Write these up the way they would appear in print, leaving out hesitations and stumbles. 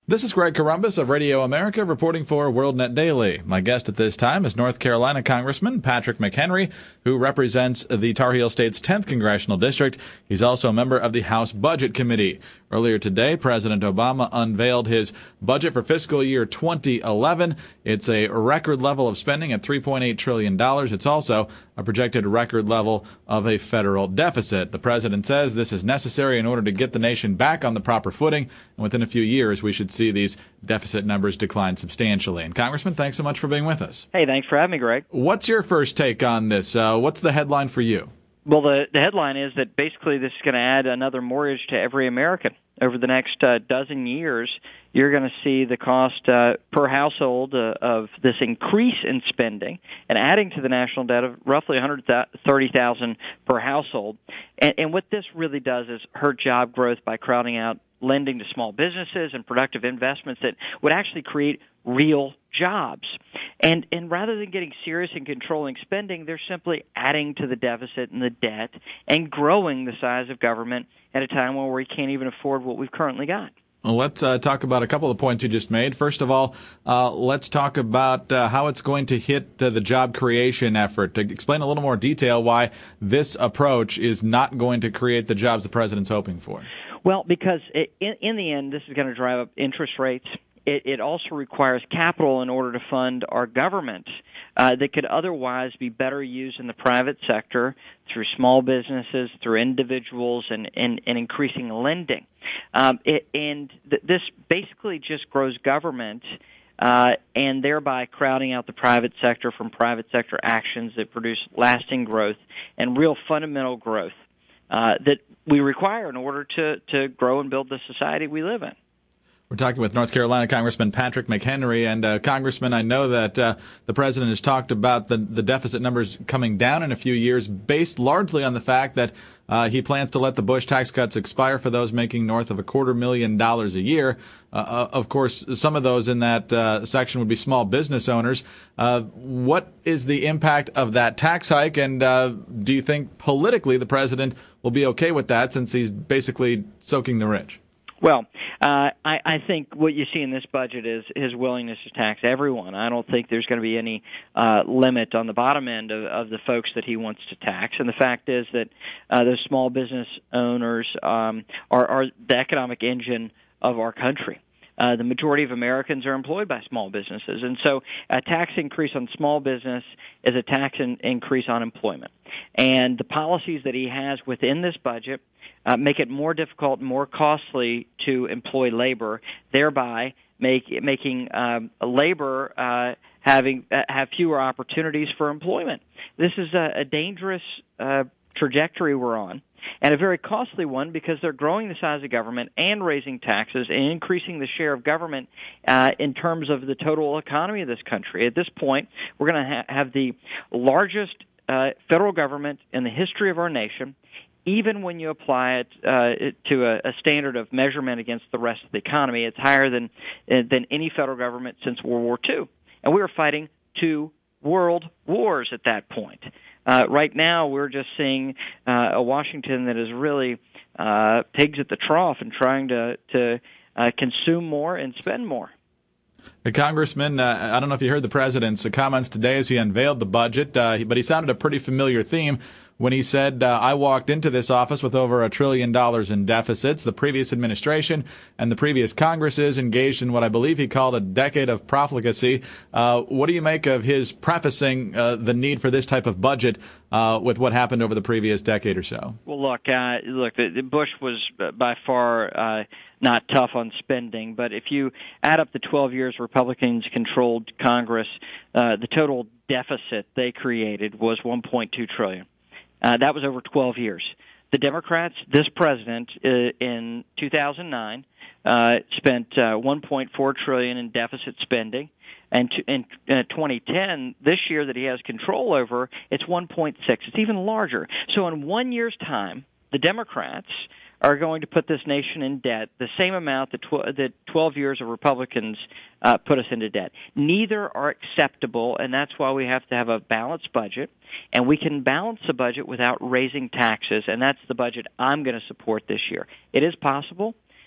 This is Greg Corombos of Radio America reporting for WorldNet Daily. My guest at this time is North Carolina Congressman Patrick McHenry, who represents the Tar Heel State's 10th Congressional District. He's also a member of the House Budget Committee. Earlier today, President Obama unveiled his budget for fiscal year 2011. It's a record level of spending at $3.8 trillion. It's also a projected record level of a federal deficit. The president says this is necessary in order to get the nation back on the proper footing, and within a few years we should see these deficit numbers decline substantially. And Congressman, thanks so much for being with us. Hey, thanks for having me, Greg. What's your first take on this? What's the headline for you? Well, the headline is that basically this is going to add another mortgage to every American. Over the next dozen years, you're going to see the cost per household of this increase in spending and adding to the national debt of roughly $130,000 per household. And what this really does is hurt job growth by crowding out lending to small businesses and productive investments that would actually create real jobs. And rather than getting serious and controlling spending, they're simply adding to the deficit and the debt and growing the size of government at a time where we can't even afford what we've currently got. Well, let's talk about a couple of points you just made. First of all, let's talk about how it's going to hit the job creation effort. To explain a little more detail why this approach is not going to create the jobs the president's hoping for. Well, because in the end, this is going to drive up interest rates. It also requires capital in order to fund our government that could otherwise be better used in the private sector through small businesses, through individuals, and increasing lending. This basically just grows government and thereby crowding out the private sector from private sector actions that produce lasting growth and real fundamental growth that we require in order to grow and build the society we live in. We're talking with North Carolina Congressman Patrick McHenry. And Congressman, I know that the president has talked about the deficit numbers coming down in a few years, based largely on the fact that he plans to let the Bush tax cuts expire for those making north of $250,000 a year. Of course, some of those in that section would be small business owners. What is the impact of that tax hike? And do you think politically the president will be okay with that, since he's basically soaking the rich? Well, I think what you see in this budget is his willingness to tax everyone. I don't think there's going to be any limit on the bottom end of the folks that he wants to tax. And the fact is that those small business owners are the economic engine of our country. The majority of Americans are employed by small businesses. And so a tax increase on small business is a tax increase on employment. And the policies that he has within this budget make it more difficult and more costly to employ labor, thereby making labor have fewer opportunities for employment. This is a dangerous trajectory we're on, and a very costly one, because they're growing the size of government and raising taxes and increasing the share of government in terms of the total economy of this country. At this point, we're going to have the largest federal government in the history of our nation, even when you apply it to a standard of measurement against the rest of the economy. It's higher than any federal government since World War II. And we were fighting 2 world wars at that point. Right now, we're just seeing a Washington that is really pigs at the trough and trying to consume more and spend more. The Congressman, I don't know if you heard the president's comments today as he unveiled the budget, but he sounded a pretty familiar theme when he said, I walked into this office with over $1 trillion in deficits. The previous administration and the previous Congresses engaged in what I believe he called a decade of profligacy. What do you make of his prefacing the need for this type of budget with what happened over the previous decade or so? Well, look, Bush was by far not tough on spending, but if you add up the 12 years Republicans controlled Congress, the total deficit they created was $1.2 trillion. That was over 12 years. The Democrats, this president, in 2009, spent $1.4 trillion in deficit spending, and in 2010, this year that he has control over, it's 1.6. It's even larger. So in 1 year's time, the Democrats are going to put this nation in debt, the same amount that 12 years of Republicans put us into debt. Neither are acceptable, and that's why we have to have a balanced budget, and we can balance the budget without raising taxes, and that's the budget I'm going to support this year. It is possible,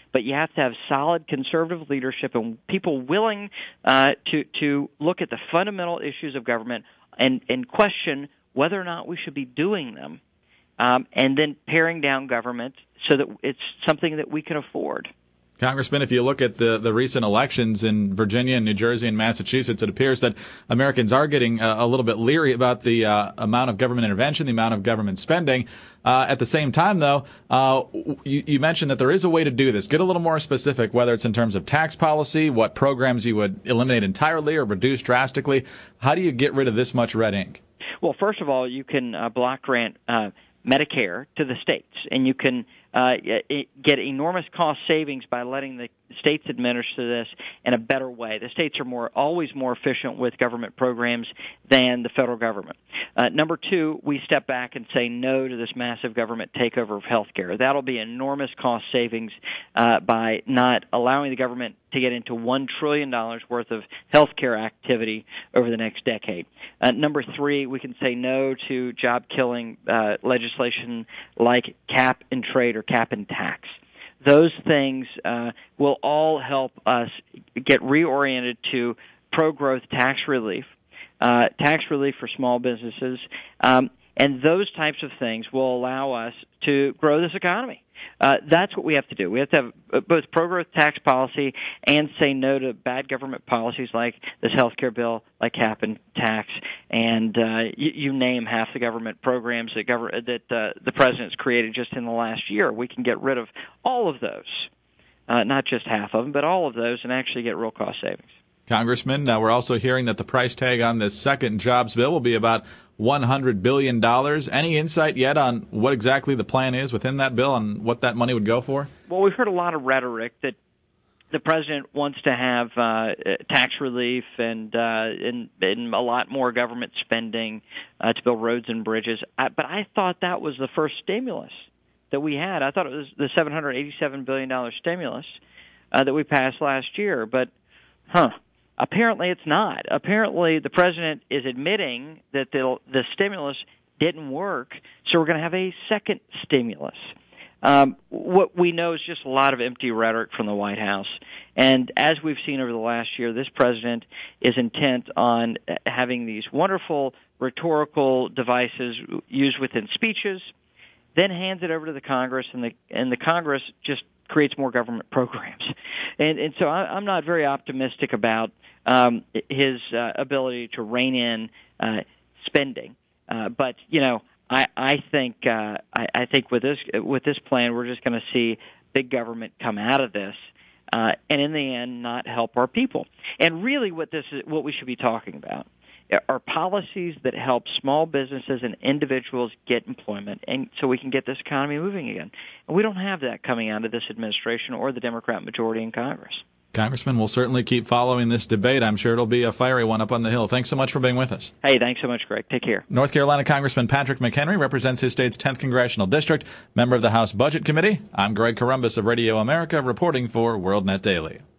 but you have to have solid conservative leadership and people willing to look at the fundamental issues of government and question whether or not we should be doing them, and then paring down government so that it's something that we can afford. Congressman, if you look at the recent elections in Virginia and New Jersey and Massachusetts, it appears that Americans are getting a little bit leery about the amount of government intervention, the amount of government spending. At the same time, though, you mentioned that there is a way to do this. Get a little more specific, whether it's in terms of tax policy, what programs you would eliminate entirely or reduce drastically. How do you get rid of this much red ink? Well, first of all, you can block grant Medicare to the states, and you can get enormous cost savings by letting the states administer this in a better way. The states are always more efficient with government programs than the federal government. Number two, we step back and say no to this massive government takeover of health care. That'll be enormous cost savings by not allowing the government to get into $1 trillion worth of health care activity over the next decade. Number three, we can say no to job-killing legislation like cap and trade or cap and tax. Those things will all help us get reoriented to pro-growth tax relief for small businesses, and those types of things will allow us to grow this economy. That's what we have to do. We have to have both pro-growth tax policy and say no to bad government policies like this health care bill, like cap and tax, and you name half the government programs that the president's created just in the last year. We can get rid of all of those, not just half of them, but all of those, and actually get real cost savings. Congressman, we're also hearing that the price tag on this second jobs bill will be about $100 billion. Any insight yet on what exactly the plan is within that bill and what that money would go for? Well, we've heard a lot of rhetoric that the president wants to have tax relief and a lot more government spending to build roads and bridges. But I thought that was the first stimulus that we had. I thought it was the $787 billion stimulus that we passed last year. But, apparently it's not. Apparently the president is admitting that the stimulus didn't work, so we're going to have a second stimulus. What we know is just a lot of empty rhetoric from the White House. And as we've seen over the last year, this president is intent on having these wonderful rhetorical devices used within speeches, then hands it over to the Congress, and the Congress just creates more government programs. And so I'm not very optimistic about his ability to rein in spending. But I think with this plan, we're just going to see big government come out of this, and in the end, not help our people. And really, what we should be talking about are policies that help small businesses and individuals get employment, and so we can get this economy moving again. And we don't have that coming out of this administration or the Democrat majority in Congress. Congressman, we'll certainly keep following this debate. I'm sure it'll be a fiery one up on the Hill. Thanks so much for being with us. Hey, thanks so much, Greg. Take care. North Carolina Congressman Patrick McHenry represents his state's 10th Congressional District, member of the House Budget Committee. I'm Greg Corombos of Radio America, reporting for WorldNet Daily.